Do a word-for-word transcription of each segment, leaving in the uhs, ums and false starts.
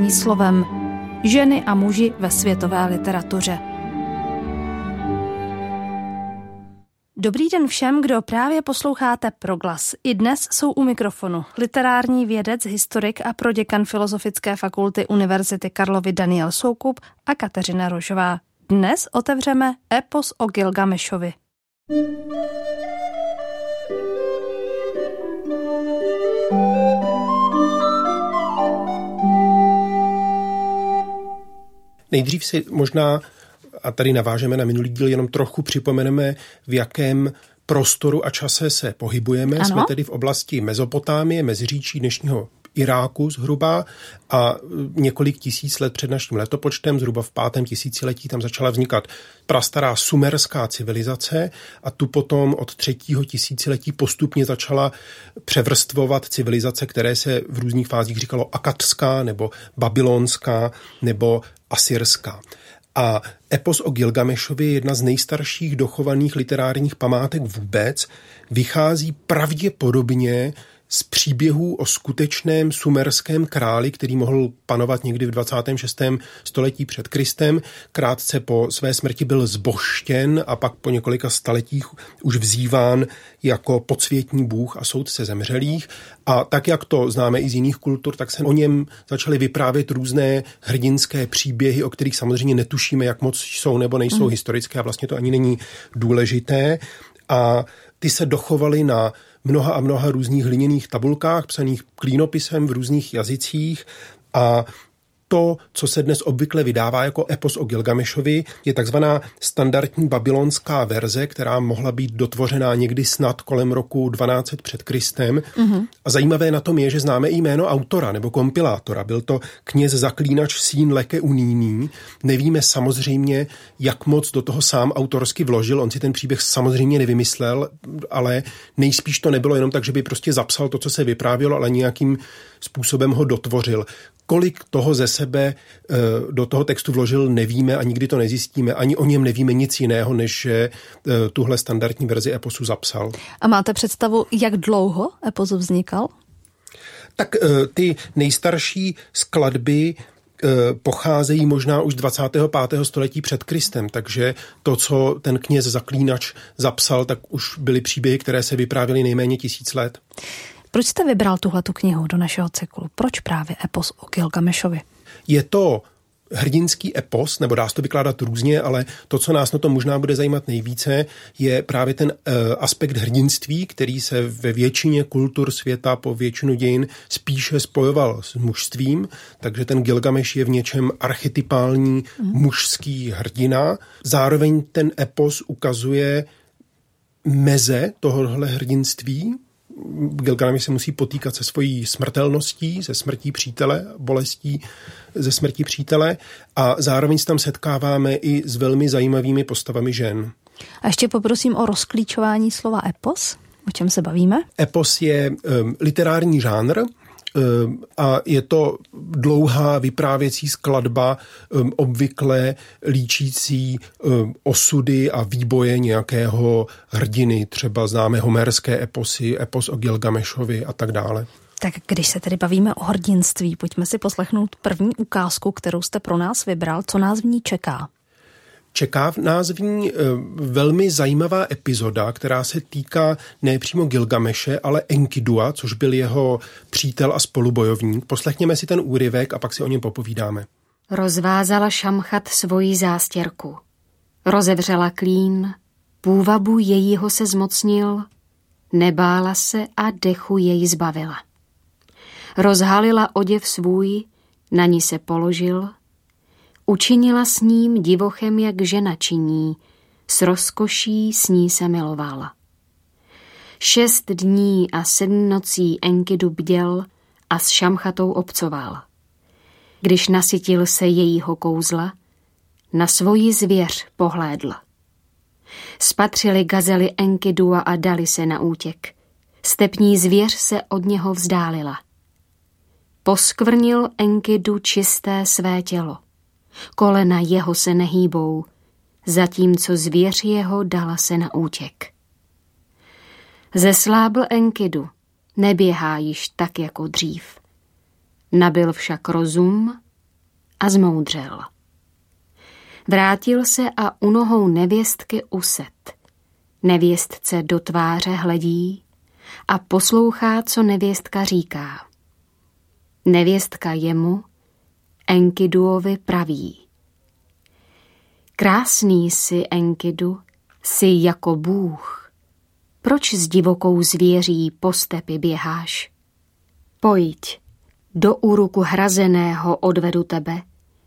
rozklíčování slovem. Ženy a muži ve světové literatuře. Dobrý den všem, kdo právě posloucháte Proglas. I dnes jsou u mikrofonu literární vědec, historik a proděkan Filozofické fakulty Univerzity Karlovy Daniel Soukup a Kateřina Rožová. Dnes otevřeme epos o Gilgamešovi. Nejdřív si možná, a tady navážeme na minulý díl, jenom trochu připomeneme, v jakém prostoru a čase se pohybujeme. Ano. Jsme tedy v oblasti Mezopotámie, Meziříčí dnešního Iráku zhruba a několik tisíc let před naším letopočtem, zhruba v pátém tisíciletí, tam začala vznikat prastará sumerská civilizace a tu potom od třetího tisíciletí postupně začala převrstvovat civilizace, které se v různých fázích říkalo akadská nebo babylonská nebo asyrská. A epos o Gilgamešovi je jedna z nejstarších dochovaných literárních památek vůbec. Vychází pravděpodobně z příběhů o skutečném sumerském králi, který mohl panovat někdy v dvacátém šestém století před Kristem. Krátce po své smrti byl zbožtěn a pak po několika staletích už vzýván jako podsvětní bůh a soudce zemřelých. A tak, jak to známe i z jiných kultur, tak se o něm začaly vyprávět různé hrdinské příběhy, o kterých samozřejmě netušíme, jak moc jsou nebo nejsou mm. historické a vlastně to ani není důležité. A ty se dochovaly na mnoha a mnoha různých hliněných tabulkách, psaných klínopisem v různých jazycích a to, co se dnes obvykle vydává jako epos o Gilgamešovi, je takzvaná standardní babylonská verze, která mohla být dotvořená někdy snad kolem roku dvanáct set před Kristem. Mm-hmm. A zajímavé na tom je, že známe i jméno autora nebo kompilátora. Byl to kněz zaklínač Sín Leke Uníní. Nevíme samozřejmě, jak moc do toho sám autorsky vložil. On si ten příběh samozřejmě nevymyslel, ale nejspíš to nebylo jenom tak, že by prostě zapsal to, co se vyprávělo, ale nějakým způsobem ho dotvořil. Kolik toho ze sebe do toho textu vložil, nevíme a nikdy to nezjistíme. Ani o něm nevíme nic jiného, než že tuhle standardní verzi eposu zapsal. A máte představu, jak dlouho epos vznikal? Tak ty nejstarší skladby pocházejí možná už z dvacátého pátého století před Kristem, takže to, co ten kněz zaklínač zapsal, tak už byly příběhy, které se vyprávěly nejméně tisíc let. Proč jste vybral tuhletu knihu do našeho cyklu? Proč právě epos o Gilgamešovi? Je to hrdinský epos, nebo dá se to vykládat různě, ale to, co nás na tom možná bude zajímat nejvíce, je právě ten uh, aspekt hrdinství, který se ve většině kultur světa po většinu dějin spíše spojoval s mužstvím, takže ten Gilgameš je v něčem archetypální mm. mužský hrdina. Zároveň ten epos ukazuje meze tohohle hrdinství. Gilgameš se musí potýkat se svojí smrtelností, se smrtí přítele, bolestí ze smrti přítele a zároveň se tam setkáváme i s velmi zajímavými postavami žen. A ještě poprosím o rozklíčování slova epos. O čem se bavíme? Epos je um, literární žánr, a je to dlouhá vyprávěcí skladba, um, obvykle líčící um, osudy a výboje nějakého hrdiny, třeba známe homerské eposy, epos o Gilgamešovi a tak dále. Tak když se tedy bavíme o hrdinství, pojďme si poslechnout první ukázku, kterou jste pro nás vybral. Co nás v ní čeká? Čeká v nás v ní velmi zajímavá epizoda, která se týká ne přímo Gilgameše, ale Enkidua, což byl jeho přítel a spolubojovník. Poslechněme si ten úryvek a pak si o něm popovídáme. Rozvázala Šamchat svoji zástěrku. Rozevřela klín, půvabu jejího se zmocnil, nebála se a dechu jej zbavila. Rozhalila oděv svůj, na ní se položil, učinila s ním divochem, jak žena činí, s rozkoší s ní se milovala. Šest dní a sedm nocí Enkidu bděl a s Šamchatou obcoval. Když nasytil se jejího kouzla, na svoji zvěř pohlédl. Spatřili gazely Enkidua a dali se na útěk. Stepní zvěř se od něho vzdálila. Poskvrnil Enkidu čisté své tělo. Kolena jeho se nehýbou, zatímco zvěř jeho dala se na útěk. Zeslábl Enkidu, neběhá již tak jako dřív. Nabyl však rozum a zmoudřel. Vrátil se a u nohou nevěstky used. Nevěstce do tváře hledí a poslouchá, co nevěstka říká. Nevěstka jemu, Enkiduovi, praví: Krásný jsi, Enkidu, jsi jako Bůh. Proč s divokou zvěří po stepi běháš? Pojď, do Uruku hrazeného odvedu tebe,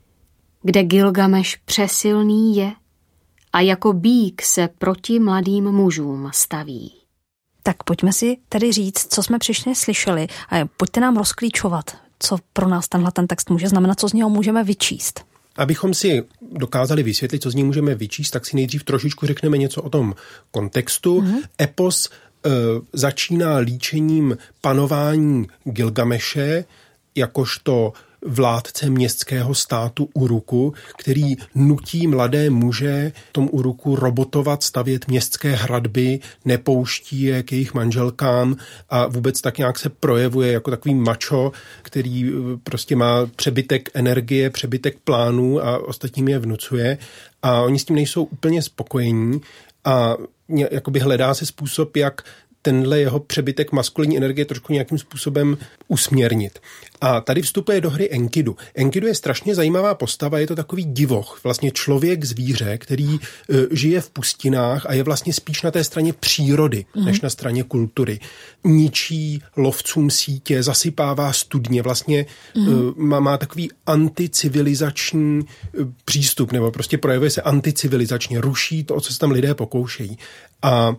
kde Gilgameš přesilný je a jako býk se proti mladým mužům staví. Tak pojďme si tedy říct, co jsme přišli slyšeli a pojďte nám rozklíčovat, co pro nás tenhle ten text může znamenat, co z něho můžeme vyčíst. Abychom si dokázali vysvětlit, co z něj můžeme vyčíst, tak si nejdřív trošičku řekneme něco o tom kontextu. Mm-hmm. Epos e, začíná líčením panování Gilgameše jakožto vládce městského státu Uruku, který nutí mladé muže tom Uruku robotovat, stavět městské hradby, nepouští je k jejich manželkám a vůbec tak nějak se projevuje jako takový mačo, který prostě má přebytek energie, přebytek plánů a ostatním je vnucuje. A oni s tím nejsou úplně spokojení a jakoby hledá se způsob, jak tenhle jeho přebytek maskulinní energie trošku nějakým způsobem usměrnit. A tady vstupuje do hry Enkidu. Enkidu je strašně zajímavá postava, je to takový divoch, vlastně člověk zvíře, který uh, žije v pustinách a je vlastně spíš na té straně přírody, mm. než na straně kultury. Ničí lovcům sítě, zasypává studně, vlastně mm. uh, má, má takový anticivilizační uh, přístup, nebo prostě projevuje se anticivilizačně, ruší to, o co se tam lidé pokoušejí. A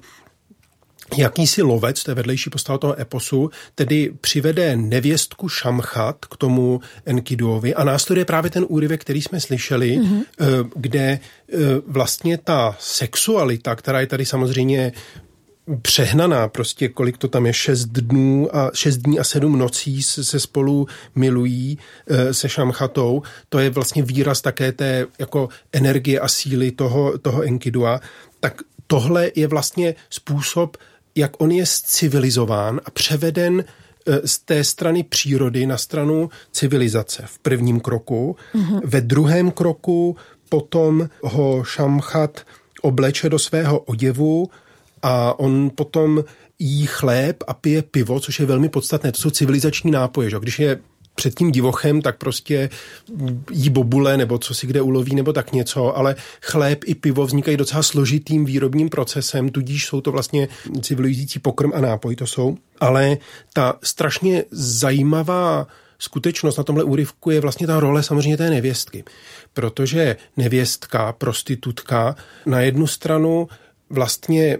jakýsi lovec, to je vedlejší postava toho eposu, tedy přivede nevěstku Šamchat k tomu Enkiduovi a následuje právě ten úryvek, který jsme slyšeli, mm-hmm. kde vlastně ta sexualita, která je tady samozřejmě přehnaná, prostě kolik to tam je, šest dnů a šest dní a sedm nocí se spolu milují se Šamchatou, to je vlastně výraz také té jako energie a síly toho, toho Enkidua, tak tohle je vlastně způsob, jak on je civilizován a převeden z té strany přírody na stranu civilizace v prvním kroku. Mm-hmm. Ve druhém kroku potom ho Šamchat obleče do svého oděvu a on potom jí chléb a pije pivo, což je velmi podstatné. To jsou civilizační nápoje. Že? Když je před tím divochem, tak prostě jí bobule, nebo co si kde uloví, nebo tak něco, ale chléb i pivo vznikají docela složitým výrobním procesem, tudíž jsou to vlastně civilizující pokrm a nápoj, to jsou. Ale ta strašně zajímavá skutečnost na tomhle úryvku je vlastně ta role samozřejmě té nevěstky. Protože nevěstka, prostitutka na jednu stranu vlastně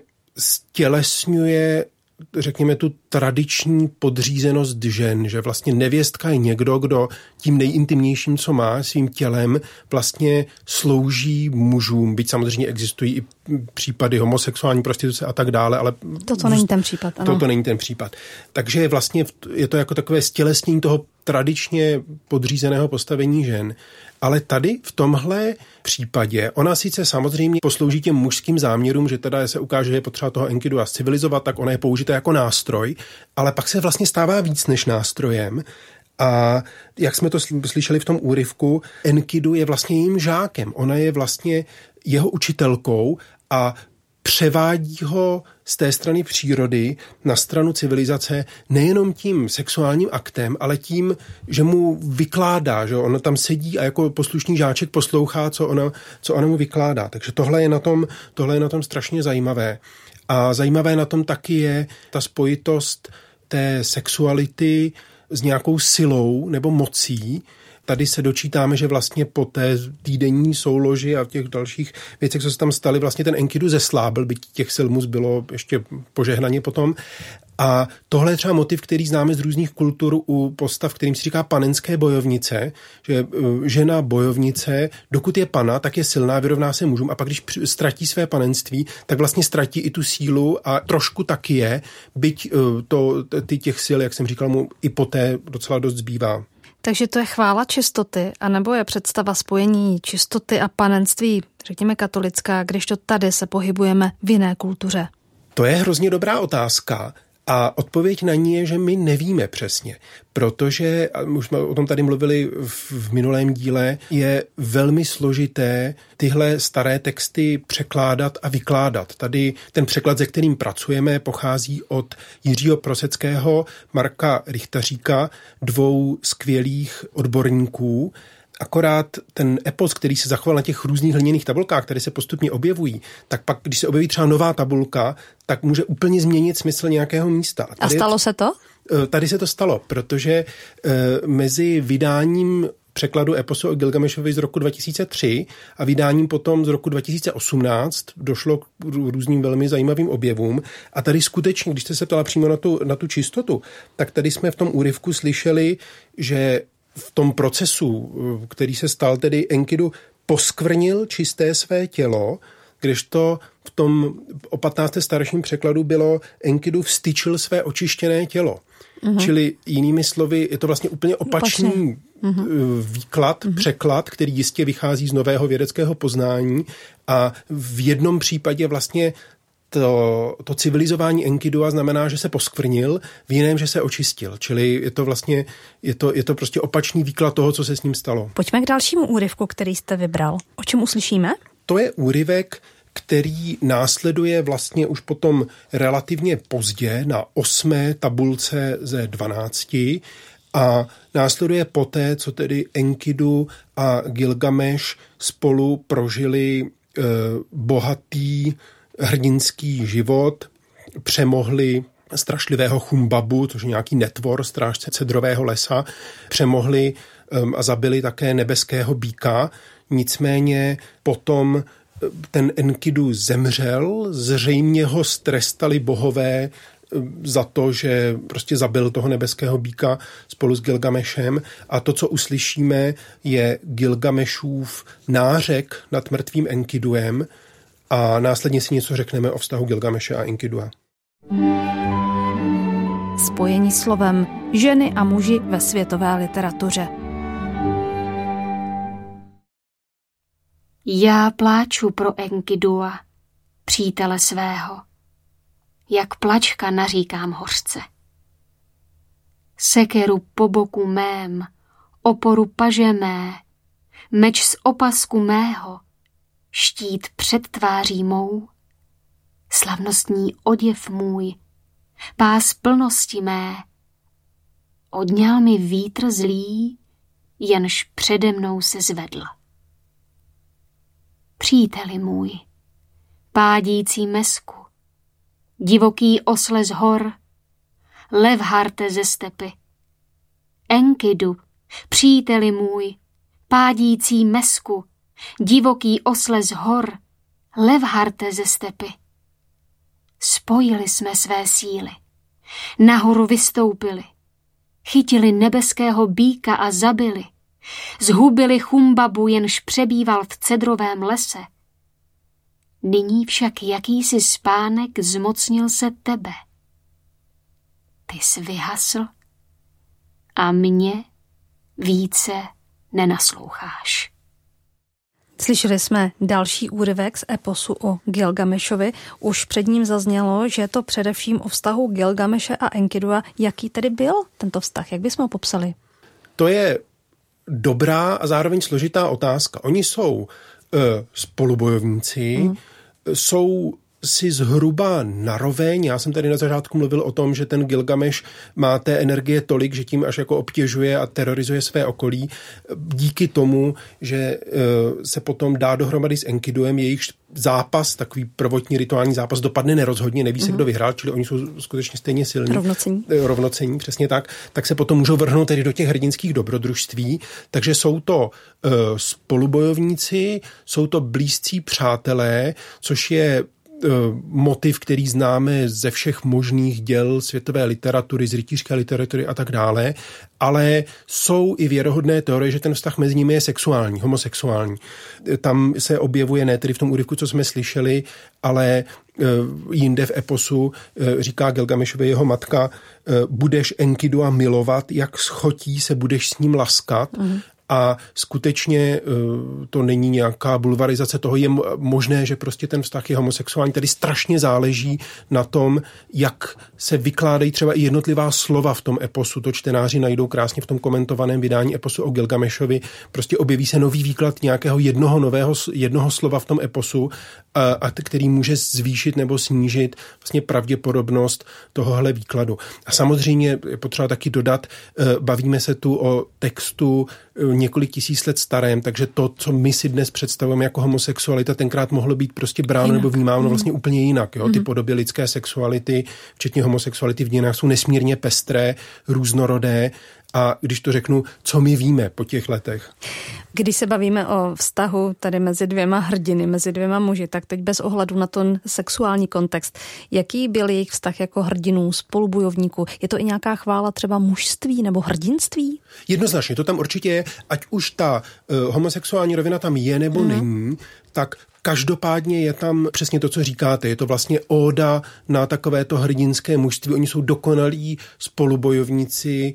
stělesňuje, řekněme, tu tradiční podřízenost žen, že vlastně nevěstka je někdo, kdo tím nejintimnějším, co má, svým tělem vlastně slouží mužům, byť samozřejmě existují i případy homosexuální prostituce a tak dále, ale toto není ten případ. Ano. Toto není ten případ. Takže vlastně je to jako takové stělesnění toho tradičně podřízeného postavení žen. Ale tady v tomhle případě ona sice samozřejmě poslouží těm mužským záměrům, že teda se ukáže, že je potřeba toho Enkidua civilizovat, tak ona je použita jako nástroj, ale pak se vlastně stává víc než nástrojem. A jak jsme to slyšeli v tom úryvku, Enkidu je vlastně jejím žákem. Ona je vlastně jeho učitelkou a převádí ho z té strany přírody na stranu civilizace nejenom tím sexuálním aktem, ale tím, že mu vykládá, že ona tam sedí a jako poslušný žáček poslouchá, co ona, co ona mu vykládá. Takže tohle je na tom, tohle je na tom strašně zajímavé. A zajímavé na tom taky je ta spojitost té sexuality s nějakou silou nebo mocí. Tady se dočítáme, že vlastně po té týdenní souloži a těch dalších věcech, co se tam staly, vlastně ten Enkidu zeslábil, byť těch sil mu zbylo ještě požehnaně potom. A tohle je třeba motiv, který známe z různých kultur u postav, kterým se říká panenské bojovnice, že žena bojovnice, dokud je pana, tak je silná, vyrovná se mužům a pak, když ztratí své panenství, tak vlastně ztratí i tu sílu a trošku taky je, byť to, ty těch sil, jak jsem říkal, mu i poté docela dost zbývá. Takže to je chvála čistoty, anebo je představa spojení čistoty a panenství, řekněme katolická, když to tady se pohybujeme v jiné kultuře? To je hrozně dobrá otázka A odpověď na ní je, že my nevíme přesně, protože, a už jsme o tom tady mluvili v, v minulém díle, je velmi složité tyhle staré texty překládat a vykládat. Tady ten překlad, se kterým pracujeme, pochází od Jiřího Proseckého, Marka Richtaříka, dvou skvělých odborníků. Akorát ten epos, který se zachoval na těch různých hliněných tabulkách, které se postupně objevují, tak pak, když se objeví třeba nová tabulka, tak může úplně změnit smysl nějakého místa. A, a stalo se to? Tady se to stalo, protože mezi vydáním překladu eposu o Gilgamešovi z roku dva tisíce tři a vydáním potom z roku dva tisíce osmnáct došlo k různým velmi zajímavým objevům. A tady skutečně, když jste se ptala přímo na tu, na tu čistotu, tak tady jsme v tom úryvku slyšeli, že v tom procesu, který se stal tedy Enkidu, poskvrnil čisté své tělo, kdežto v tom o patnáctém starším překladu bylo Enkidu vstyčil své očištěné tělo. Uhum. Čili jinými slovy, je to vlastně úplně opačný Uhum. výklad, Uhum. překlad, který jistě vychází z nového vědeckého poznání a v jednom případě vlastně To, to civilizování Enkidua znamená, že se poskvrnil, v jiném, že se očistil. Čili je to vlastně, je to, je to prostě opačný výklad toho, co se s ním stalo. Pojďme k dalšímu úryvku, který jste vybral. O čem uslyšíme? To je úryvek, který následuje vlastně už potom relativně pozdě na osmé tabulce ze dvanácti a následuje poté, co tedy Enkidu a Gilgameš spolu prožili eh, bohatý hrdinský život, přemohli strašlivého Chumbabu, což je nějaký netvor, strážce cedrového lesa, přemohli um, a zabili také nebeského býka. Nicméně potom ten Enkidu zemřel, zřejmě ho strestali bohové za to, že prostě zabil toho nebeského býka spolu s Gilgamešem. A to, co uslyšíme, je Gilgamešův nářek nad mrtvým Enkiduem, a následně si něco řekneme o vztahu Gilgameše a Enkidua. Spojení slovem ženy a muži ve světové literatuře. Já pláču pro Enkidua, přítele svého, jak plačka naříkám hořce. Sekeru po boku mém, oporu paže mé, meč z opasku mého, štít před tváří mou, slavnostní oděv můj, pás plnosti mé, odňal mi vítr zlý, jenž přede mnou se zvedl. Příteli můj, pádící mesku, divoký osle z hor, lev harte ze stepy, Enkidu, příteli můj, pádící mesku, divoký osle z hor, lev harte ze stepy. Spojili jsme své síly, nahoru vystoupili, chytili nebeského býka a zabili, zhubili Chumbabu, jenž přebýval v cedrovém lese. Nyní však jakýsi spánek zmocnil se tebe. Ty jsi vyhasl a mě více nenasloucháš. Slyšeli jsme další úryvek z eposu o Gilgamešovi. Už před ním zaznělo, že je to především o vztahu Gilgameše a Enkidua. Jaký tedy byl tento vztah? Jak bychom ho popsali? To je dobrá a zároveň složitá otázka. Oni jsou uh, spolubojovníci, mm. jsou si zhruba naroveň. Já jsem tady na začátku mluvil o tom, že ten Gilgameš má té energie tolik, že tím až jako obtěžuje a terorizuje své okolí. Díky tomu, že se potom dá dohromady s Enkiduem, jejich zápas, takový prvotní rituální zápas, dopadne nerozhodně, neví se, mm-hmm. kdo vyhrál, čili oni jsou skutečně stejně silní. Rovnocení. Rovnocení, přesně tak. Tak se potom můžou vrhnout tedy do těch hrdinských dobrodružství. Takže jsou to uh, spolubojovníci, jsou to blízcí přátelé, což je motiv, který známe ze všech možných děl světové literatury, z rytířské literatury a tak dále, ale jsou i věrohodné teorie, že ten vztah mezi nimi je sexuální, homosexuální. Tam se objevuje, ne tedy v tom úryvku, co jsme slyšeli, ale jinde v eposu říká Gilgamešovi jeho matka, budeš Enkidua milovat, jak schotí se budeš s ním laskat. Mm. a skutečně to není nějaká bulvarizace toho. Je možné, že prostě ten vztah je homosexuální. Tady strašně záleží na tom, jak se vykládají třeba i jednotlivá slova v tom eposu. To čtenáři najdou krásně v tom komentovaném vydání eposu o Gilgamešovi. Prostě objeví se nový výklad nějakého jednoho nového jednoho slova v tom eposu, a, a který může zvýšit nebo snížit vlastně pravděpodobnost tohohle výkladu. A samozřejmě je potřeba taky dodat, bavíme se tu o textu několik tisíc let starém, takže to, co my si dnes představujeme jako homosexualita, tenkrát mohlo být prostě bráno jinak. Nebo vnímáno mm. vlastně úplně jinak. Jo? Mm. Ty podoby lidské sexuality, včetně homosexuality v dějinách, jsou nesmírně pestré, různorodé. A když to řeknu, co my víme po těch letech? Když se bavíme o vztahu tady mezi dvěma hrdiny, mezi dvěma muži, tak teď bez ohledu na ten sexuální kontext, jaký byl jejich vztah jako hrdinů, spolubojovníků? Je to i nějaká chvála třeba mužství nebo hrdinství? Jednoznačně, to tam určitě je, ať už ta uh, homosexuální rovina tam je nebo mm. není, tak každopádně je tam přesně to, co říkáte. Je to vlastně óda na takovéto hrdinské mužství. Oni jsou dokonalí spolubojovníci,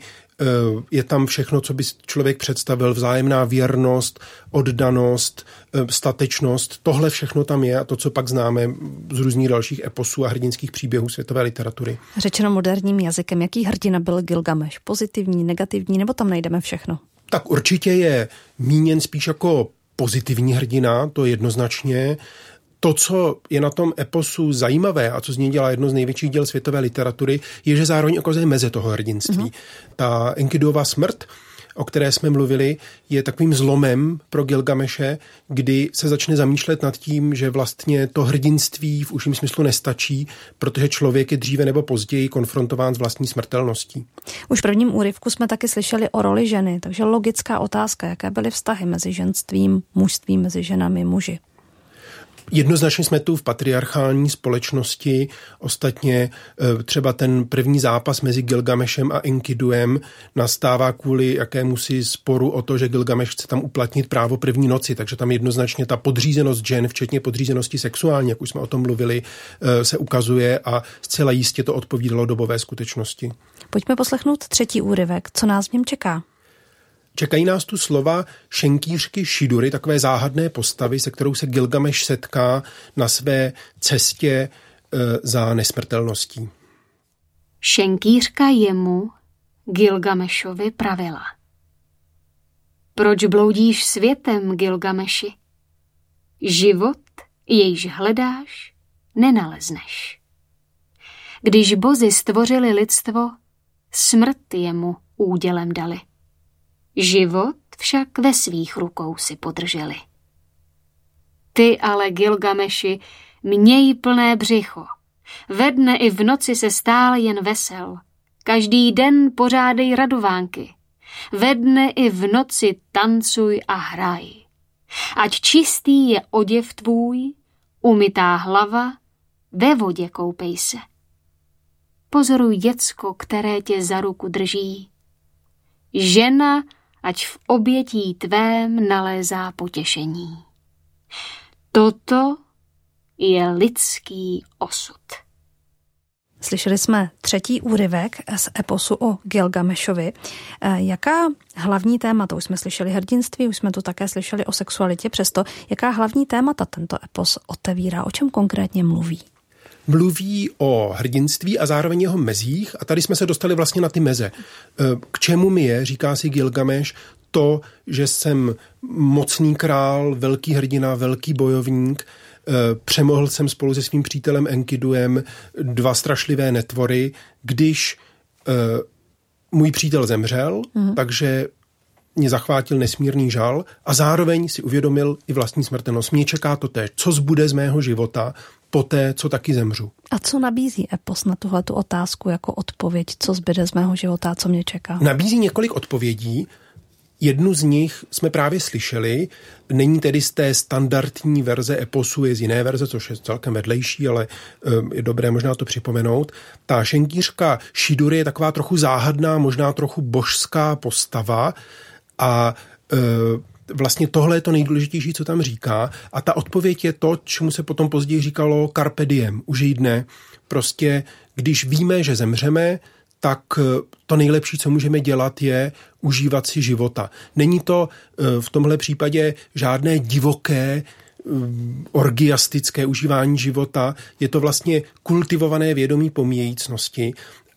je tam všechno, co by člověk představil, vzájemná věrnost, oddanost, statečnost. Tohle všechno tam je a to, co pak známe z různých dalších eposů a hrdinských příběhů světové literatury. Řečeno moderním jazykem, jaký hrdina byl Gilgameš? Pozitivní, negativní, nebo tam najdeme všechno? Tak určitě je míněn spíš jako pozitivní hrdina, to jednoznačně. To, co je na tom eposu zajímavé a co z něj dělá jedno z největších děl světové literatury, je, že zároveň ukazuje meze toho hrdinství. Mm-hmm. Ta Enkiduova smrt, o které jsme mluvili, je takovým zlomem pro Gilgameše, kdy se začne zamýšlet nad tím, že vlastně to hrdinství v užším smyslu nestačí, protože člověk je dříve nebo později konfrontován s vlastní smrtelností. Už v prvním úryvku jsme taky slyšeli o roli ženy, takže logická otázka, jaké byly vztahy mezi ženstvím, mužstvím, mezi ženami, muži. Jednoznačně jsme tu v patriarchální společnosti, ostatně třeba ten první zápas mezi Gilgamešem a Enkiduem nastává kvůli jakémusi sporu o to, že Gilgameš chce tam uplatnit právo první noci, takže tam jednoznačně ta podřízenost žen, včetně podřízenosti sexuální, jak už jsme o tom mluvili, se ukazuje a zcela jistě to odpovídalo dobové skutečnosti. Pojďme poslechnout třetí úryvek, co nás v něm čeká. Čekají nás tu slova šenkýřky Šidury, takové záhadné postavy, se kterou se Gilgameš setká na své cestě e, za nesmrtelností. Šenkýřka jemu, Gilgamešovi, pravila. Proč bloudíš světem, Gilgameši? Život, jejž hledáš, nenalezneš. Když bozi stvořili lidstvo, smrt jemu údělem dali. Život však ve svých rukou si podrželi. Ty ale, Gilgameši, měj plné břicho. Ve dne i v noci se stál jen vesel. Každý den pořádej radovánky. Ve dne i v noci tancuj a hraj. Ať čistý je oděv tvůj, umytá hlava, ve vodě koupej se. Pozoruj děcko, které tě za ruku drží. Žena, ať v obětí tvém nalézá potěšení. Toto je lidský osud. Slyšeli jsme třetí úryvek z eposu o Gilgamešovi. Jaká hlavní témata, už jsme slyšeli hrdinství, už jsme tu také slyšeli o sexualitě, přesto jaká hlavní témata tento epos otevírá, o čem konkrétně mluví? Mluví o hrdinství a zároveň jeho mezích a tady jsme se dostali vlastně na ty meze. K čemu mi je, říká si Gilgameš, to, že jsem mocný král, velký hrdina, velký bojovník, přemohl jsem spolu se svým přítelem Enkiduem dva strašlivé netvory, když můj přítel zemřel, mm. takže mě zachvátil nesmírný žal a zároveň si uvědomil i vlastní smrtelnost. Mě čeká to též, co zbude z mého života poté, co taky zemřu. A co nabízí epos na tuhletu otázku jako odpověď, co zbyde z mého života, co mě čeká? Nabízí několik odpovědí. Jednu z nich jsme právě slyšeli, není tedy z té standardní verze eposu, je z jiné verze, což je celkem vedlejší, ale je dobré možná to připomenout. Ta šenkýřka Šidury je taková trochu záhadná, možná trochu božská postava a e, vlastně tohle je to nejdůležitější, co tam říká a ta odpověď je to, čemu se potom později říkalo carpe diem, užij dne. Prostě když víme, že zemřeme, tak to nejlepší, co můžeme dělat, je užívat si života. Není to v tomhle případě žádné divoké, orgiastické užívání života, je to vlastně kultivované vědomí pomíjejícnosti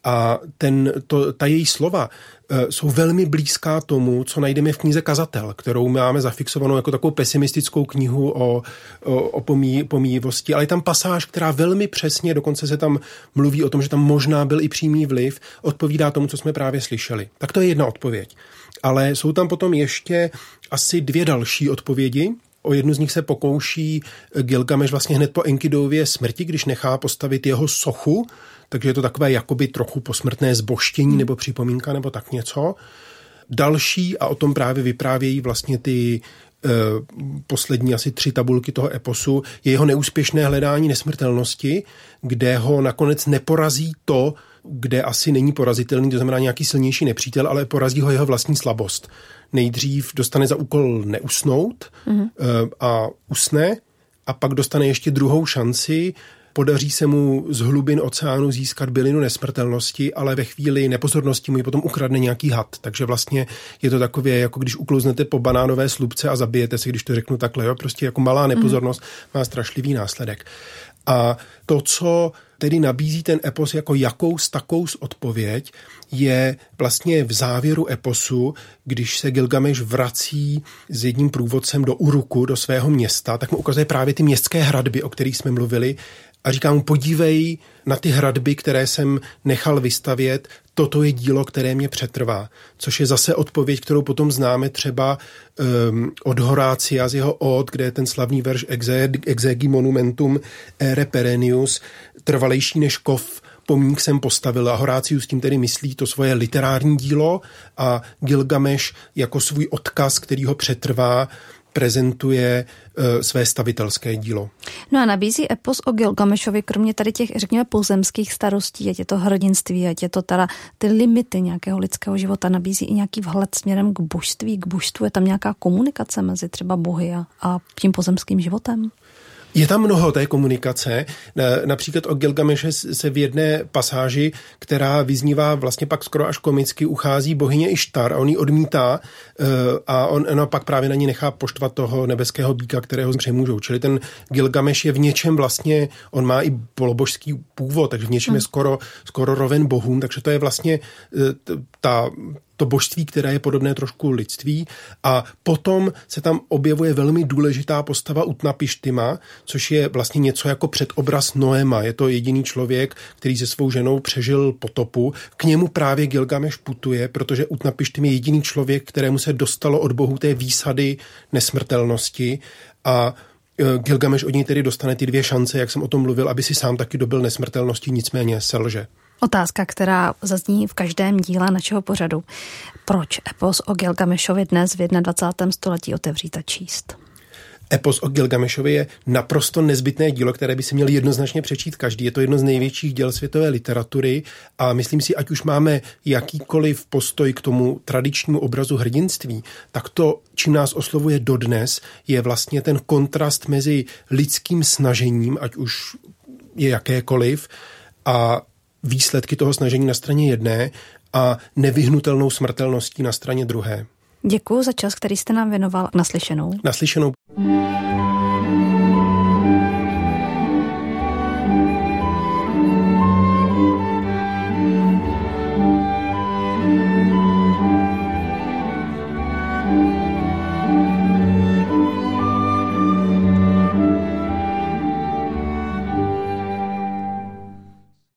a ten, to, ta její slova jsou velmi blízká tomu, co najdeme v knize Kazatel, kterou máme zafixovanou jako takovou pesimistickou knihu o, o, o pomí, pomíjivosti, ale je tam pasáž, která velmi přesně, dokonce se tam mluví o tom, že tam možná byl i přímý vliv, odpovídá tomu, co jsme právě slyšeli. Tak to je jedna odpověď. Ale jsou tam potom ještě asi dvě další odpovědi. O jednu z nich se pokouší Gilgameš vlastně hned po Enkidově smrti, když nechá postavit jeho sochu, takže je to takové jakoby trochu posmrtné zbožtění nebo připomínka nebo tak něco. Další, a o tom právě vyprávějí vlastně ty e, poslední asi tři tabulky toho eposu, je jeho neúspěšné hledání nesmrtelnosti, kde ho nakonec neporazí to, kde asi není porazitelný, to znamená nějaký silnější nepřítel, ale porazí ho jeho vlastní slabost. Nejdřív dostane za úkol neusnout mm-hmm. a usne a pak dostane ještě druhou šanci. Podaří se mu z hlubin oceánu získat bylinu nesmrtelnosti, ale ve chvíli nepozornosti mu ji potom ukradne nějaký had. Takže vlastně je to takové, jako když uklouznete po banánové slupce a zabijete se, když to řeknu takhle. Jo? Prostě jako malá nepozornost mm-hmm. má strašlivý následek. A to, co tedy nabízí ten epos jako jakous takous odpověď, je vlastně v závěru eposu, když se Gilgameš vrací s jedním průvodcem do Uruku, do svého města, tak mu ukazuje právě ty městské hradby, o kterých jsme mluvili, a říká mu, podívej na ty hradby, které jsem nechal vystavět, toto je dílo, které mě přetrvá. Což je zase odpověď, kterou potom známe třeba um, od Horácia z jeho ód, kde je ten slavný verš Exegi monumentum ere perennius, trvalejší než kov, pomník jsem postavil, a Horácius tím tedy myslí to svoje literární dílo a Gilgameš jako svůj odkaz, který ho přetrvá, prezentuje uh, své stavitelské dílo. No a nabízí epos o Gilgamešovi, kromě tady těch, řekněme, pozemských starostí, ať je to hrdinství, ať je to teda ty limity nějakého lidského života, nabízí i nějaký vhled směrem k božství, k božstvu. Je tam nějaká komunikace mezi třeba bohy a, a tím pozemským životem? Je tam mnoho té komunikace. Například o Gilgameše se v jedné pasáži, která vyznívá vlastně pak skoro až komicky, uchází bohyně Ištar a on ji odmítá a on, on pak právě na ní nechá poštvat toho nebeského býka, kterého přemůžou. Čili ten Gilgameš je v něčem vlastně, on má i polobožský původ, takže v něčem je skoro, skoro roven bohům, takže to je vlastně ta to božství, které je podobné trošku lidství, a potom se tam objevuje velmi důležitá postava Utnapishtima, což je vlastně něco jako předobraz Noema. Je to jediný člověk, který se svou ženou přežil potopu. K němu právě Gilgameš putuje, protože Utnapishtim je jediný člověk, kterému se dostalo od bohů té výsady nesmrtelnosti, a Gilgameš od něj tedy dostane ty dvě šance, jak jsem o tom mluvil, aby si sám taky dobil nesmrtelnosti, nicméně selže. Otázka, která zazní v každém díle našeho pořadu. Proč epos o Gilgamešovi dnes v dvacátém prvním století otevřít a číst? Epos o Gilgamešovi je naprosto nezbytné dílo, které by si měl jednoznačně přečíst každý. Je to jedno z největších děl světové literatury a myslím si, ať už máme jakýkoliv postoj k tomu tradičnímu obrazu hrdinství, tak to, čím nás oslovuje dodnes, je vlastně ten kontrast mezi lidským snažením, ať už je jakékoliv, a výsledky toho snažení na straně jedné a nevyhnutelnou smrtelností na straně druhé. Děkuji za čas, který jste nám věnoval. Naslyšenou. Naslyšenou.